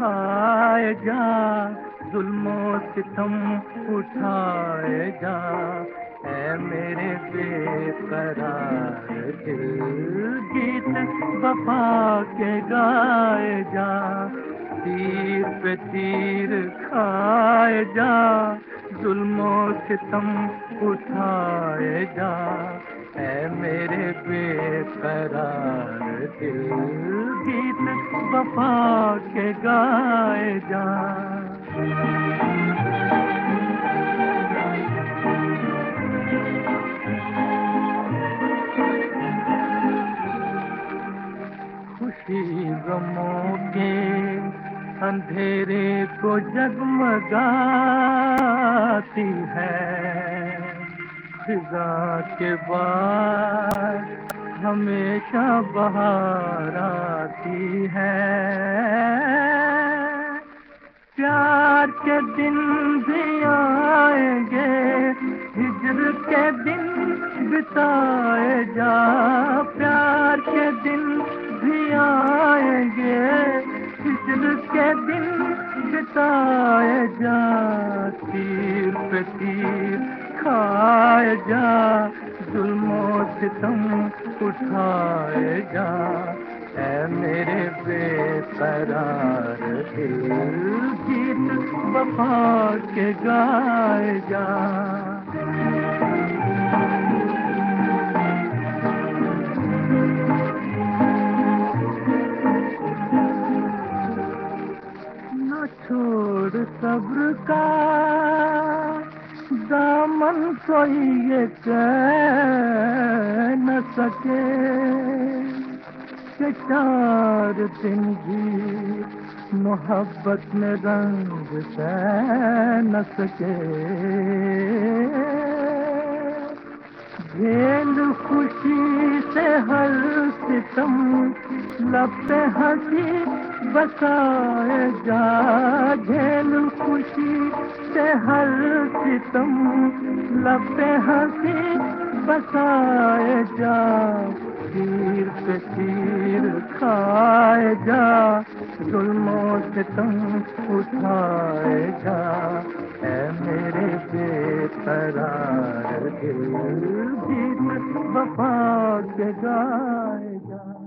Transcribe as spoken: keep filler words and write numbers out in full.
खाए जा, जुल्मो सितम उठाए जा, ऐ मेरे बेकरार दिल, गीत वफा के गाए जा, तीर पे तीर खाए जा, जुल्मो सितम उठाए जा, ऐ मेरे बेकरार दिल, गीत वफा के गाए जा। खुशी गमों के अंधेरे को जगमगाती है, फिजा के बाद हमेशा बहार आती है, प्यार के दिन भी आएंगे, हिज्र के दिन बिताए जा, प्यार के दिन भी आएंगे, हिज्र के दिन बिताए जा, तीर पे तीर खाए जा, जुल्मो सितम उठाए जा, ऐ मेरे बेकरार दिल, गीत वफा के गाए जा। न छोड़ सब्र का दामन कोई ये कह न सके, कि चार दिन भी मोहब्बत में रंग सह न सके, झेल खुशी से हर सितम, लब पे हंसी बसाए जा, झेल खुशी से हर सितम, लब पे हंसी बसाए जा, तीर पे तीर खाए जा, जुल्मो सितम उठाए जा, ऐ मेरे बेकरार दिल, गीत वफा के गाए जा।